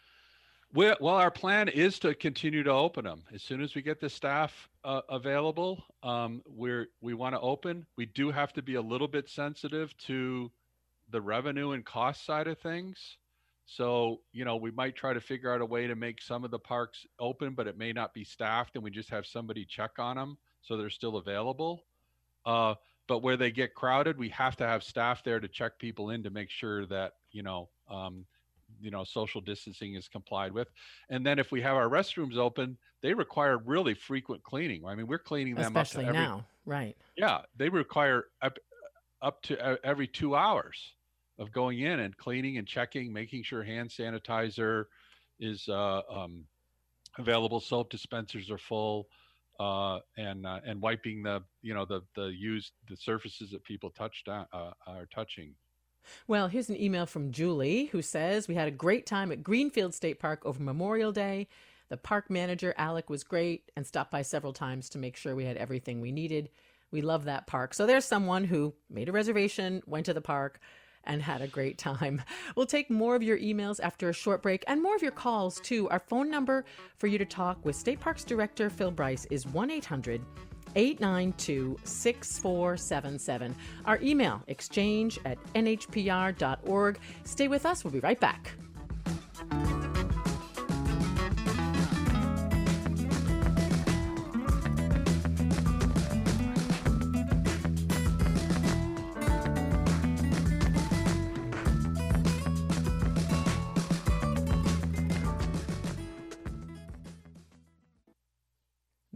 Well, well, our plan is to continue to open them as soon as we get the staff uh, available. Um, we're we want to open. We do have to be a little bit sensitive to the revenue and cost side of things. So you know we might try to figure out a way to make some of the parks open, but it may not be staffed, and we just have somebody check on them so they're still available. Uh, but where they get crowded, we have to have staff there to check people in to make sure that, you know, um, you know, social distancing is complied with. And then if we have our restrooms open, they require really frequent cleaning. I mean, we're cleaning them especially up to every, now, right? Yeah, they require up, up to every two hours of going in and cleaning and checking, making sure hand sanitizer is uh, um, available, soap dispensers are full. Uh, and uh, and wiping the you know the the used the surfaces that people touched uh, are touching. Well, here's an email from Julie who says we had a great time at Greenfield State Park over Memorial Day. The park manager Alec was great and stopped by several times to make sure we had everything we needed. We love that park. So there's someone who made a reservation, went to the park, and had a great time. We'll take more of your emails after a short break and more of your calls too. Our phone number for you to talk with State Parks Director Phil Bryce is one eight hundred eight nine two six four seven seven. Our email, exchange at n h p r dot org. Stay with us. We'll be right back.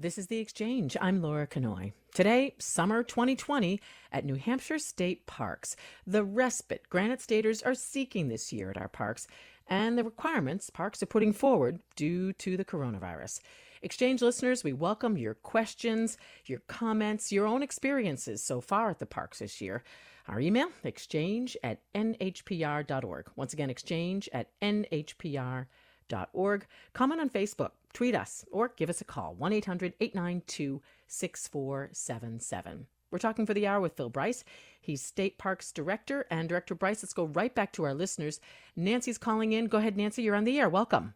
This is The Exchange. I'm Laura Kanoy. Today, summer twenty twenty at New Hampshire State Parks. The respite Granite Staters are seeking this year at our parks and the requirements parks are putting forward due to the coronavirus. Exchange listeners, we welcome your questions, your comments, your own experiences so far at the parks this year. Our email, exchange at n h p r dot org. Once again, exchange at n h p r dot org. Comment on Facebook, tweet us, or give us a call, one eight hundred eight nine two six four seven seven. We're talking for the hour with Phil Bryce. He's State Parks Director. And Director Bryce, let's go right back to our listeners. Nancy's calling in. Go ahead, Nancy. You're on the air. Welcome.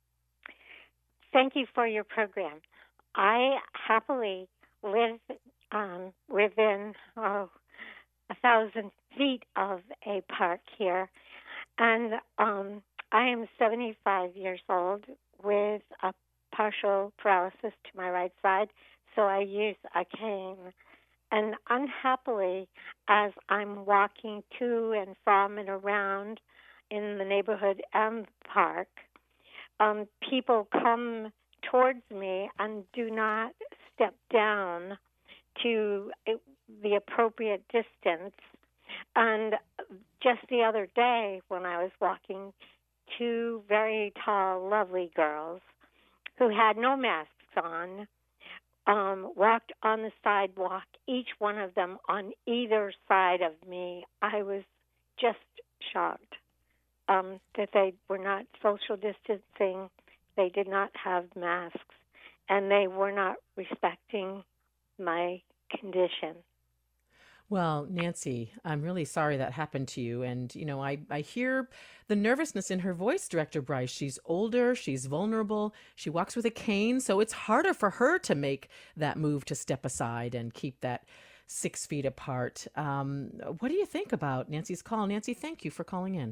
Thank you for your program. I happily live um, within oh, a thousand feet of a park here. And um, I am seventy-five years old with a partial paralysis to my right side, so I use a cane. And unhappily, as I'm walking to and from and around in the neighborhood and the park, um, people come towards me and do not step down to the appropriate distance. And just the other day when I was walking, two very tall, lovely girls who had no masks on um, walked on the sidewalk, each one of them on either side of me. I was just shocked um, that they were not social distancing, they did not have masks, and they were not respecting my condition. Well, Nancy, I'm really sorry that happened to you. And, you know, I, I hear the nervousness in her voice, Director Bryce. She's older, she's vulnerable, she walks with a cane, so it's harder for her to make that move to step aside and keep that six feet apart. Um, what do you think about Nancy's call? Nancy, thank you for calling in.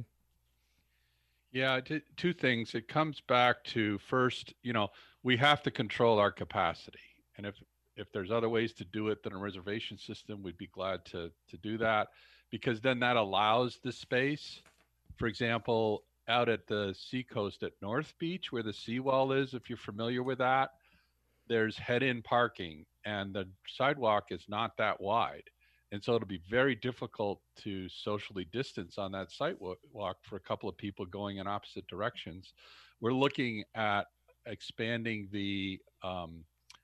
Yeah, t- two things. It comes back to first, you know, we have to control our capacity. And if If there's other ways to do it than a reservation system, we'd be glad to to do that, because then that allows the space. For example, out at the Seacoast at North Beach, where the seawall is, if you're familiar with that, there's head-in parking, and the sidewalk is not that wide. And so it'll be very difficult to socially distance on that sidewalk for a couple of people going in opposite directions. We're looking at expanding the um,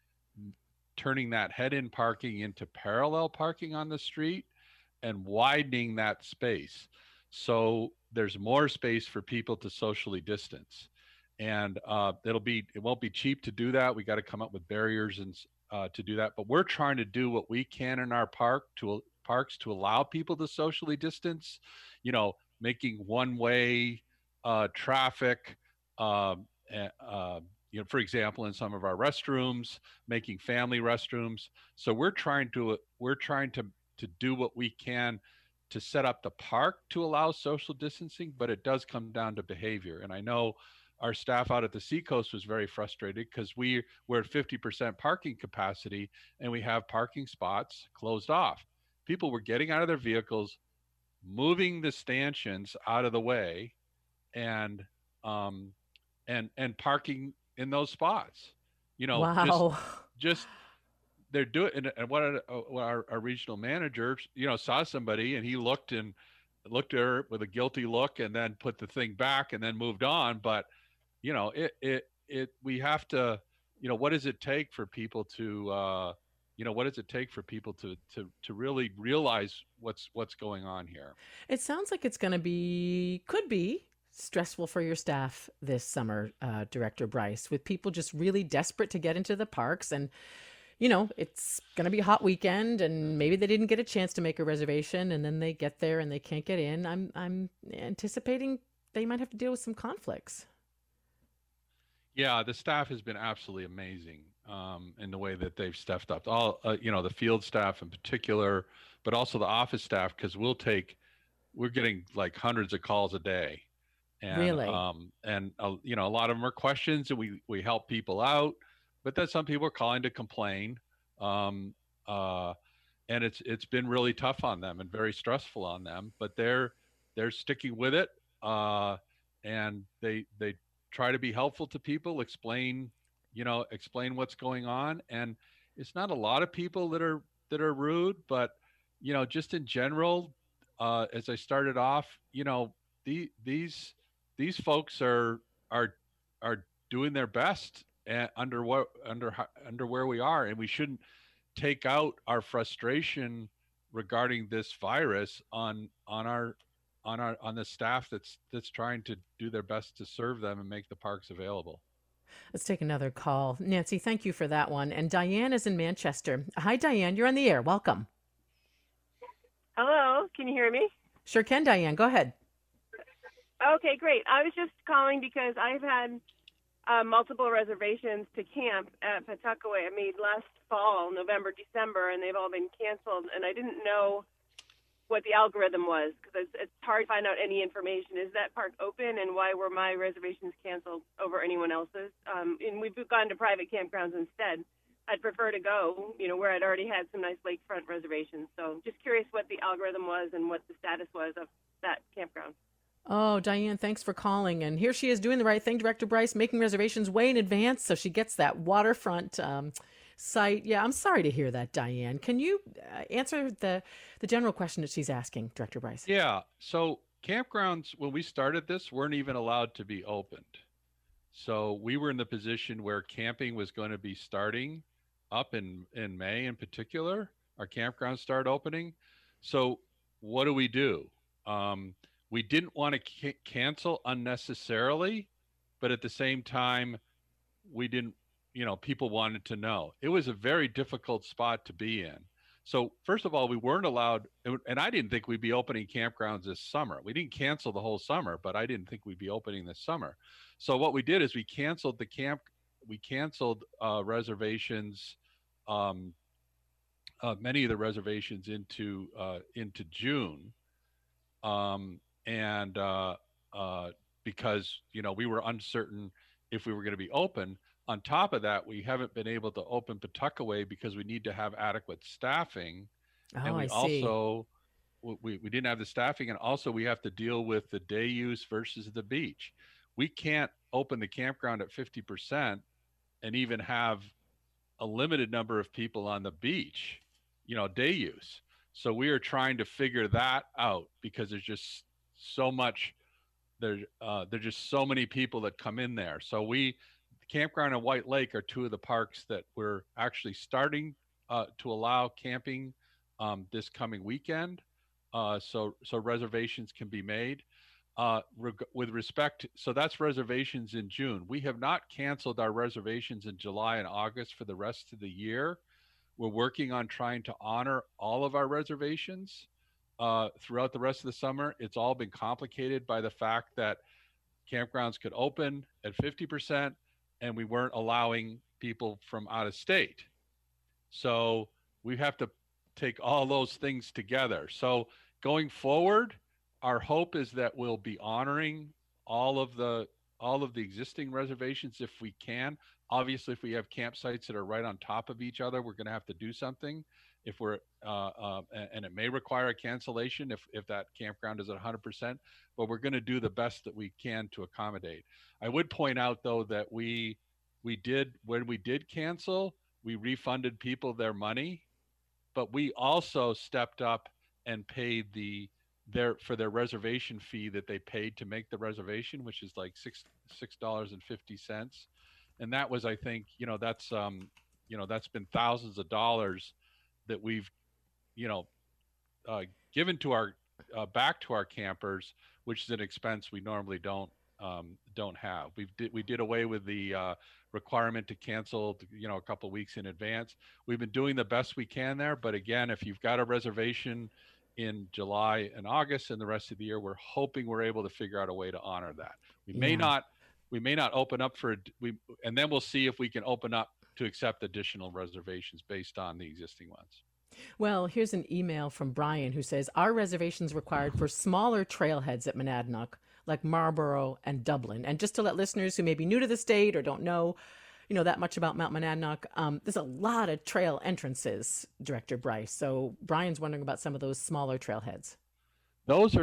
turning that head-in parking into parallel parking on the street and widening that space. So there's more space for people to socially distance. And uh, it'll be, it won't be cheap to do that. We got to come up with barriers and uh, to do that. But we're trying to do what we can in our park to parks to allow people to socially distance, you know, making one-way uh, traffic, uh, uh, you know, for example, in some of our restrooms, making family restrooms. So we're trying to we're trying to to do what we can to set up the park to allow social distancing, but it does come down to behavior. And I know our staff out at the Seacoast was very frustrated because we we're at fifty percent parking capacity and we have parking spots closed off. People were getting out of their vehicles, moving the stanchions out of the way, and um, and and parking in those spots, you know. Wow. just, just they're doing, and what our, our, our regional manager, you know, saw somebody and he looked and looked at her with a guilty look and then put the thing back and then moved on. But, you know, it, it, it, we have to, you know, what does it take for people to, uh, you know, what does it take for people to, to, to really realize what's, what's going on here? It sounds like it's going to be, could be, stressful for your staff this summer, uh, Director Bryce, with people just really desperate to get into the parks. And, you know, it's going to be a hot weekend and maybe they didn't get a chance to make a reservation and then they get there and they can't get in. I'm, I'm anticipating they might have to deal with some conflicts. Yeah, the staff has been absolutely amazing um, in the way that they've stepped up. All, uh, you know, the field staff in particular, but also the office staff, because we'll take, we're getting like hundreds of calls a day. And, really? Um, and, uh, you know, a lot of them are questions and we, we help people out, but then some people are calling to complain. Um, uh, and it's, it's been really tough on them and very stressful on them, but they're, they're sticking with it. Uh, and they, they try to be helpful to people, explain you know, explain what's going on. And it's not a lot of people that are that are rude, but you know, just in general, uh, as I started off, you know, the, these these folks are are are doing their best at, under what under under where we are, and we shouldn't take out our frustration regarding this virus on on our on our on the staff that's that's trying to do their best to serve them and make the parks available. Let's take another call. Nancy, thank you for that one. And Diane is in Manchester. Hi, Diane. You're on the air. Welcome. Hello. Can you hear me? Sure can, Diane. Go ahead. Okay, great. I was just calling because I've had uh, multiple reservations to camp at Pawtuckaway. I made last fall, November, December, and they've all been canceled. And I didn't know what the algorithm was because it's, it's hard to find out any information. Is that park open, and why were my reservations canceled over anyone else's? Um, and we've gone to private campgrounds instead. I'd prefer to go, you know, where I'd already had some nice lakefront reservations. So just curious what the algorithm was and what the status was of that campground. Oh, Diane, thanks for calling. And here she is doing the right thing, Director Bryce, making reservations way in advance so she gets that waterfront um, site. Yeah, I'm sorry to hear that, Diane. Can you uh, answer the, the general question that she's asking, Director Bryce? Yeah. So campgrounds, when we started this, weren't even allowed to be opened. So we were in the position where camping was going to be starting up in, in May in particular. Our campgrounds started opening. So what do we do? Um, we didn't want to ca- cancel unnecessarily, but at the same time, we didn't, you know, people wanted to know. It was a very difficult spot to be in. So first of all, we weren't allowed, and I didn't think we'd be opening campgrounds this summer. We didn't cancel the whole summer, but I didn't think we'd be opening this summer. So what we did is we canceled the camp, we canceled uh, reservations, um, uh, many of the reservations into uh, into June, um, and uh, uh, because you know we were uncertain if we were going to be open. On top of that, we haven't been able to open Pawtuckaway because we need to have adequate staffing, Oh, and we I see. also we, we didn't have the staffing, and also we have to deal with the day use versus the beach. We can't open the campground at fifty percent and even have a limited number of people on the beach, you know, day use. So we are trying to figure that out because there's just so much, there, uh, there's just so many people that come in there. So we, Campground and White Lake are two of the parks that we're actually starting uh, to allow camping um, this coming weekend. Uh, so, so reservations can be made. Uh, reg- with respect, so that's reservations in June. We have not canceled our reservations in July and August for the rest of the year. We're working on trying to honor all of our reservations uh, throughout the rest of the summer. It's all been complicated by the fact that campgrounds could open at fifty percent and we weren't allowing people from out of state. So we have to take all those things together. So going forward, our hope is that we'll be honoring all of the all of the existing reservations if we can. Obviously, if we have campsites that are right on top of each other, we're going to have to do something. If we're uh, uh, and it may require a cancellation if if that campground is at one hundred percent. But we're going to do the best that we can to accommodate. I would point out though that we we did when we did cancel, we refunded people their money, but we also stepped up and paid the their for their reservation fee that they paid to make the reservation, which is like six six dollars and fifty cents, and that was, I think, you know, that's um, you know, that's been thousands of dollars that we've, you know, uh, given to our uh, back to our campers, which is an expense we normally don't um, don't have. We did we did away with the uh, requirement to cancel, you know, a couple of weeks in advance. We've been doing the best we can there, but again, if you've got a reservation in July and August and the rest of the year, we're hoping we're able to figure out a way to honor that. We may Yeah. not, we may not open up for, we, and then we'll see if we can open up to accept additional reservations based on the existing ones. Well, here's an email from Brian who says, our reservations required for smaller trailheads at Monadnock, like Marlborough and Dublin. And just to let listeners who may be new to the state or don't know, you know, that much about Mount Monadnock, um, there's a lot of trail entrances, Director Bryce. So Brian's wondering about some of those smaller trailheads. Those are not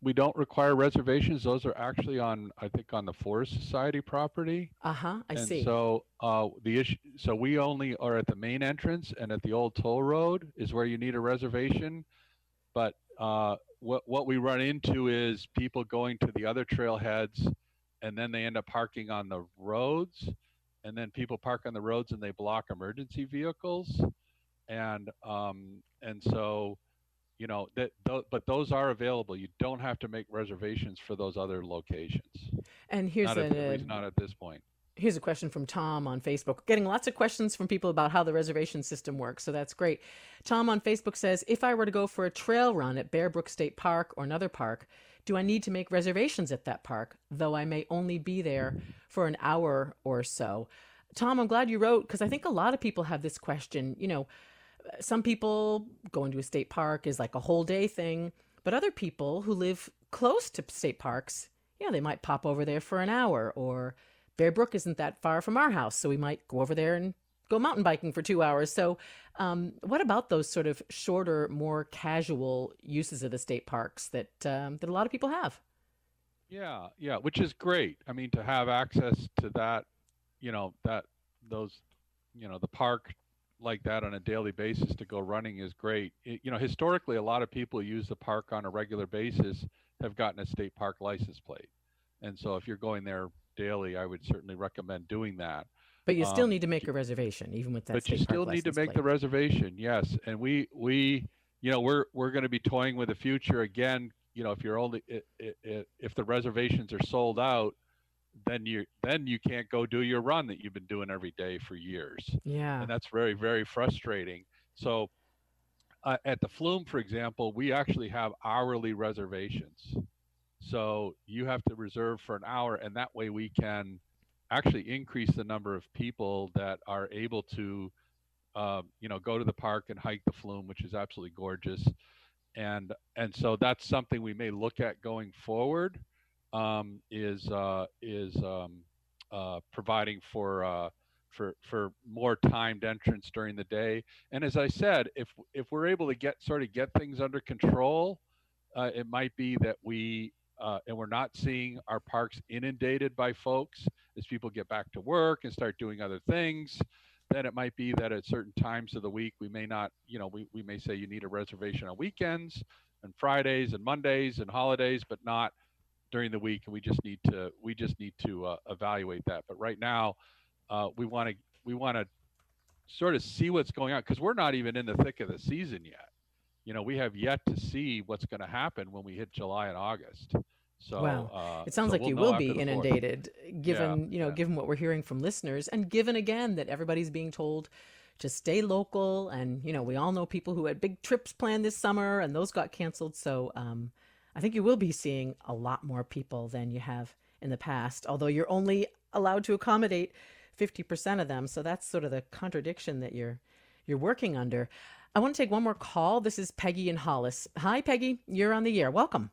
we don't require reservations. Those are actually on, I think, on the Forest Society property. Uh-huh, I and see. so uh, the issue, so we only are at the main entrance, and at the old toll road is where you need a reservation. But uh, what what we run into is people going to the other trailheads, and then they end up parking on the roads, and then people park on the roads and they block emergency vehicles, and um, and so. You know that, th- but those are available. You don't have to make reservations for those other locations. And here's Not at, an, at uh, least not at this point. Here's a question from Tom on Facebook. Getting lots of questions from people about how the reservation system works, so that's great. Tom on Facebook says, if I were to go for a trail run at Bear Brook State Park or another park, do I need to make reservations at that park, though I may only be there for an hour or so? Tom, I'm glad you wrote, because I think a lot of people have this question. You know, some people going to a state park is like a whole day thing, but other people who live close to state parks, yeah, they might pop over there for an hour, or Bear Brook isn't that far from our house, so we might go over there and go mountain biking for two hours. So um, what about those sort of shorter, more casual uses of the state parks that um, that a lot of people have? Yeah, yeah, which is great. I mean, to have access to that, you know, that those, you know, the park like that on a daily basis to go running is great. It, you know, historically, a lot of people who use the park on a regular basis have gotten a state park license plate. And so if you're going there daily, I would certainly recommend doing that. But you still Um, need to make a reservation, even with that but state you park still need to license make plate. the reservation, yes. And we, we, you know, we're, we're going to be toying with the future again. You know, if you're only, i- i- i- if the reservations are sold out, then you then you can't go do your run that you've been doing every day for years. Yeah. And that's very, very frustrating. So uh, at the Flume, for example, we actually have hourly reservations. So you have to reserve for an hour, and that way we can actually increase the number of people that are able to, uh, you know, go to the park and hike the Flume, which is absolutely gorgeous. And and so that's something we may look at going forward. Um, is uh, is um, uh, providing for uh, for for more timed entrance during the day. And as I said, if if we're able to get sort of get things under control, uh, it might be that we uh, and we're not seeing our parks inundated by folks as people get back to work and start doing other things. Then it might be that at certain times of the week we may not, you know, we, we may say you need a reservation on weekends and Fridays and Mondays and holidays, but not during the week, and we just need to we just need to uh, evaluate that. But right now, uh, we want to we want to sort of see what's going on, because we're not even in the thick of the season yet. You know, we have yet to see what's going to happen when we hit July and August. So Wow. uh, It sounds so like we'll you know will after be the fourth. inundated, given, Yeah, you know, yeah. given what we're hearing from listeners, and given again that everybody's being told to stay local. And, you know, we all know people who had big trips planned this summer and those got canceled. So um, I think you will be seeing a lot more people than you have in the past, although you're only allowed to accommodate fifty percent of them. So that's sort of the contradiction that you're you're working under. I want to take one more call. This is Peggy in Hollis. Hi, Peggy. You're on the air. Welcome.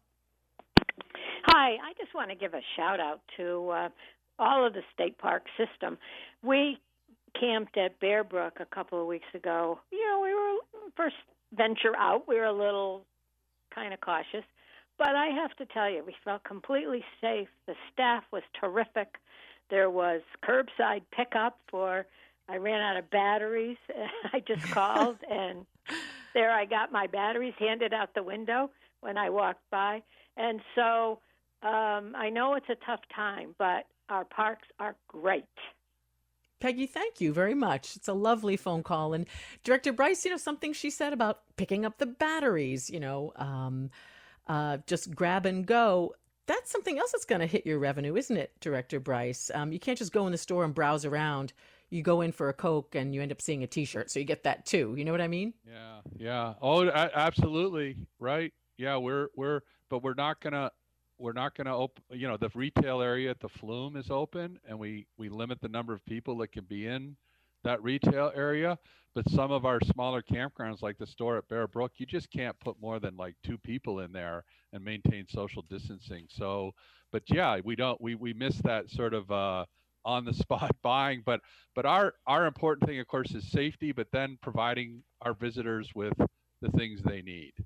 Hi, I just want to give a shout out to uh, all of the state park system. We camped at Bear Brook a couple of weeks ago. You know, we were first venture out. We were a little kind of cautious, but I have to tell you, we felt completely safe. The staff was terrific. There was curbside pickup for. I ran out of batteries. I just called, and there I got my batteries handed out the window when I walked by. And so um, I know it's a tough time, but our parks are great. Peggy, thank you very much. It's a lovely phone call. And Director Bryce, you know, something she said about picking up the batteries, you know, um, uh, just grab and go. That's something else that's going to hit your revenue, isn't it, Director Bryce? Um, you can't just go in the store and browse around. You go in for a Coke and you end up seeing a T-shirt. So you get that too. You know what I mean? Yeah, yeah. Oh, a- absolutely. Right. Yeah, we're we're but we're not gonna we're not gonna open. You know, the retail area at the Flume is open, and we we limit the number of people that can be in that retail area. But some of our smaller campgrounds, like the store at Bear Brook, you just can't put more than like two people in there and maintain social distancing. So, but yeah, we don't we we miss that sort of uh, on the spot buying. But but our our important thing, of course, is safety. But then providing our visitors with the things they need.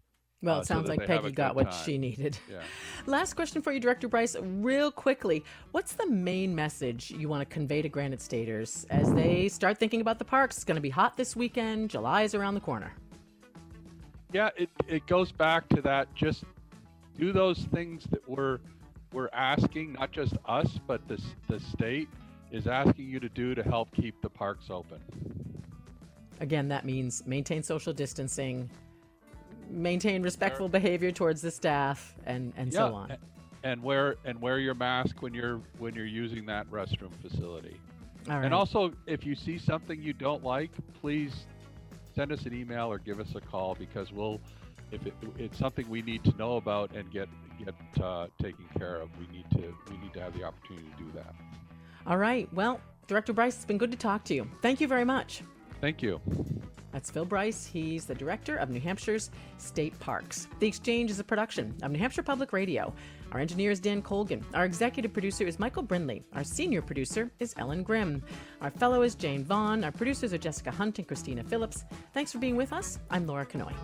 Well, it uh, so sounds that like they have Peggy a got good what time. she needed. Yeah. Last question for you, Director Bryce, real quickly. What's the main message you want to convey to Granite Staters as they start thinking about the parks? It's going to be hot this weekend. July is around the corner. Yeah, it, it goes back to that. Just do those things that we're we're asking, not just us, but the the state is asking you to do to help keep the parks open. Again, that means maintain social distancing, maintain respectful behavior towards the staff, and, and Yeah, so on. a- and wear and wear your mask when you're when you're using that restroom facility. All right. And also, if you see something you don't like, please send us an email or give us a call, because we'll, if it, it's something we need to know about and get get uh, taken care of, we need to we need to have the opportunity to do that. All right. Well, Director Bryce, it's been good to talk to you. Thank you very much. Thank you. That's Phil Bryce. He's the director of New Hampshire's State Parks. The Exchange is a production of New Hampshire Public Radio. Our engineer is Dan Colgan. Our executive producer is Michael Brindley. Our senior producer is Ellen Grimm. Our fellow is Jane Vaughn. Our producers are Jessica Hunt and Christina Phillips. Thanks for being with us. I'm Laura Kanoy.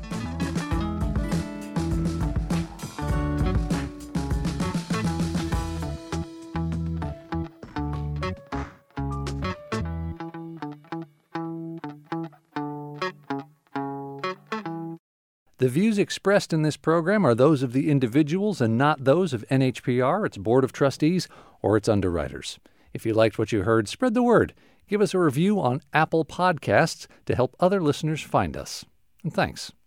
The views expressed in this program are those of the individuals and not those of N H P R, its Board of Trustees, or its underwriters. If you liked what you heard, spread the word. Give us a review on Apple Podcasts to help other listeners find us. And thanks.